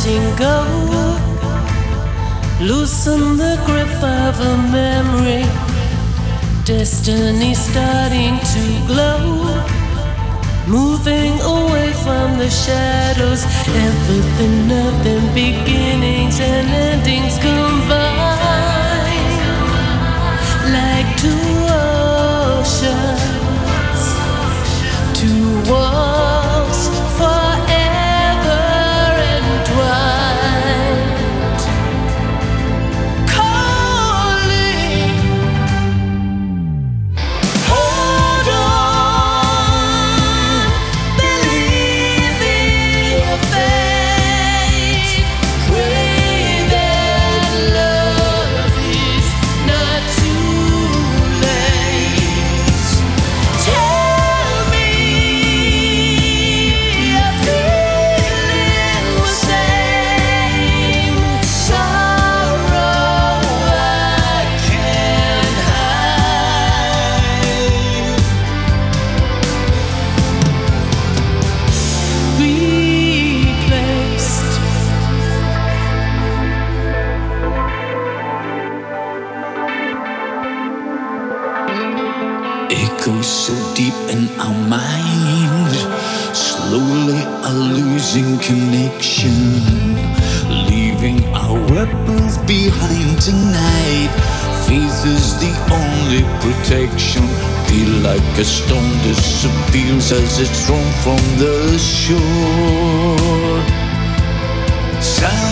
letting go. Loosen the grip of a memory. Destiny starting to glow. Moving away from the shadows. Everything, nothing, beginnings and endings combine. Like two oceans, two walls forever entwined. Calling, hold on, believe in your fate. Pray that love is not too late. Tell me you're feeling the same. Sorrow I can't hide. Replaced. Echoes so deep in our mind, slowly are losing connection, leaving our weapons behind tonight. Faith is the only protection. Feel like a stone disappears as it's thrown from the shore. Sound